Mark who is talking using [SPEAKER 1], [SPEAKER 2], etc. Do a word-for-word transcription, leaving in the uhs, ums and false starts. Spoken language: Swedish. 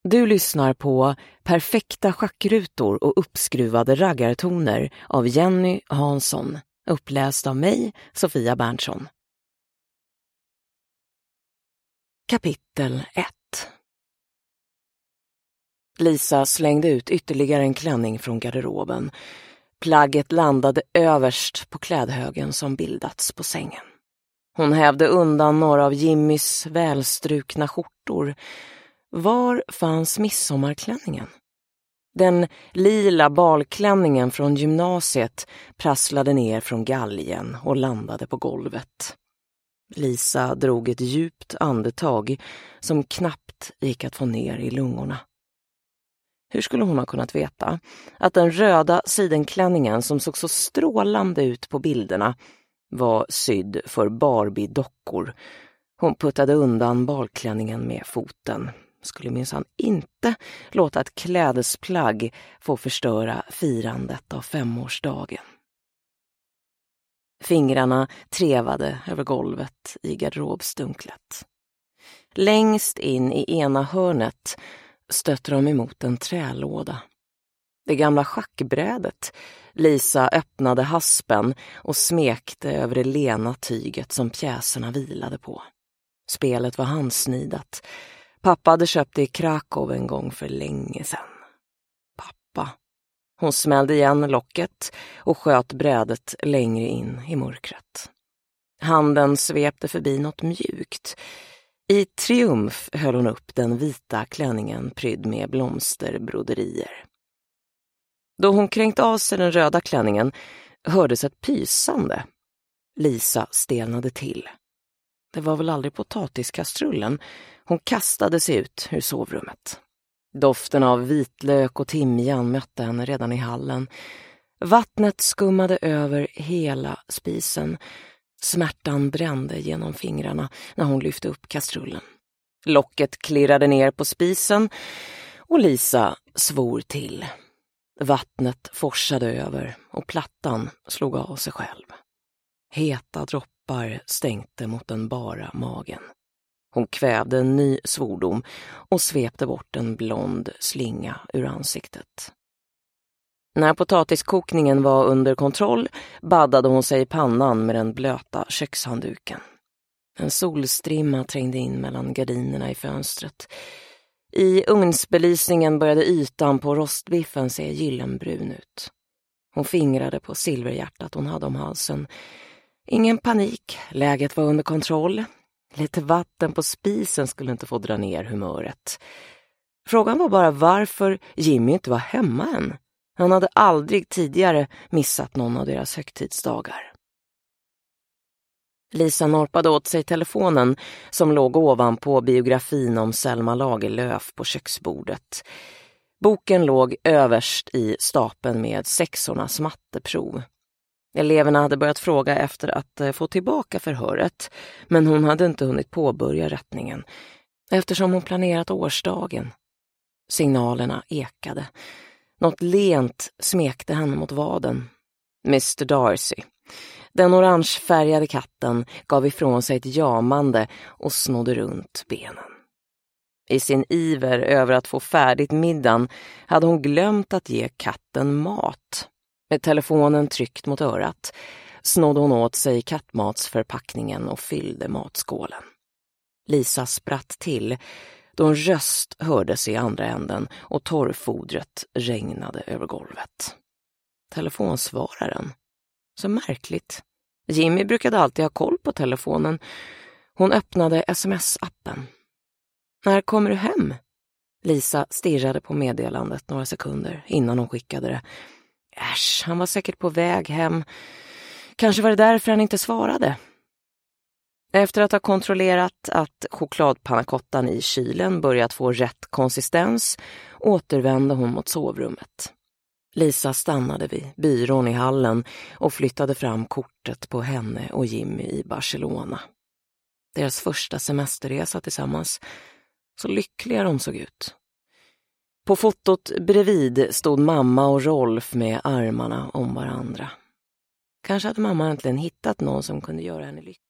[SPEAKER 1] Du lyssnar på Perfekta schackrutor och uppskruvade raggartoner av Jenny Hansson, uppläst av mig, Sofia Berntsson. Kapitel ett. Lisa slängde ut ytterligare en klänning från garderoben. Plagget landade överst på klädhögen som bildats på sängen. Hon hävde undan några av Jimmys välstrukna skjortor. Var fanns midsommarklänningen? Den lila balklänningen från gymnasiet prasslade ner från galgen och landade på golvet. Lisa drog ett djupt andetag som knappt gick att få ner i lungorna. Hur skulle hon ha kunnat veta att den röda sidenklänningen som såg så strålande ut på bilderna var sydd för Barbie-dockor? Hon puttade undan balklänningen med foten. Skulle minsann inte låta ett klädesplagg få förstöra firandet av femårsdagen. Fingrarna trevade över golvet i garderobsdunklet. Längst in i ena hörnet stötte de emot en trälåda. Det gamla schackbrädet. Lisa öppnade haspen och smekte över det lena tyget som pjäserna vilade på. Spelet var handsnidat. Pappa hade köpt det i Krakow en gång för länge sedan. Pappa. Hon smällde igen locket och sköt brädet längre in i mörkret. Handen svepte förbi något mjukt. I triumf höll hon upp den vita klänningen prydd med blomsterbroderier. Då hon kränkt av sig den röda klänningen hördes ett pysande. Lisa stelnade till. Det var väl aldrig potatiskastrullen. Hon kastade sig ut ur sovrummet. Doften av vitlök och timjan mötte henne redan i hallen. Vattnet skummade över hela spisen. Smärtan brände genom fingrarna när hon lyfte upp kastrullen. Locket klirrade ner på spisen och Lisa svor till. Vattnet forsade över och plattan slog av sig själv. Heta droppar stänkte mot den bara magen. Hon kvävde en ny svordom och svepte bort en blond slinga ur ansiktet. När potatiskokningen var under kontroll baddade hon sig i pannan med den blöta kökshandduken. En solstrimma trängde in mellan gardinerna i fönstret. I ugnsbelysningen började ytan på rostbiffen se gyllenbrun ut. Hon fingrade på silverhjärtat hon hade om halsen. Ingen panik, läget var under kontroll. Lite vatten på spisen skulle inte få dra ner humöret. Frågan var bara varför Jimmy inte var hemma än. Han hade aldrig tidigare missat någon av deras högtidsdagar. Lisa norpade åt sig telefonen som låg ovanpå biografin om Selma Lagerlöf på köksbordet. Boken låg överst i stapeln med sexornas matteprov. Eleverna hade börjat fråga efter att få tillbaka förhöret, men hon hade inte hunnit påbörja rättningen eftersom hon planerat årsdagen. Signalerna ekade. Något lent smekte henne mot vaden. mister Darcy. Den orangefärgade katten gav ifrån sig ett jamande och snodde runt benen. I sin iver över att få färdigt middagen hade hon glömt att ge katten mat. Med telefonen tryckt mot örat snodde hon åt sig kattmatsförpackningen och fyllde matskålen. Lisa spratt till då en röst hördes i andra änden och torrfodret regnade över golvet. Telefonsvararen. Så märkligt. Jimmy brukade alltid ha koll på telefonen. Hon öppnade sms-appen. När kommer du hem? Lisa stirrade på meddelandet några sekunder innan hon skickade det. Äsch, han var säkert på väg hem. Kanske var det därför han inte svarade. Efter att ha kontrollerat att chokladpannacottan i kylen börjat få rätt konsistens återvände hon mot sovrummet. Lisa stannade vid byrån i hallen och flyttade fram kortet på henne och Jimmy i Barcelona. Deras första semesterresa tillsammans. Så lyckliga de såg ut. På fotot bredvid stod mamma och Rolf med armarna om varandra. Kanske hade mamma äntligen hittat någon som kunde göra henne lycklig.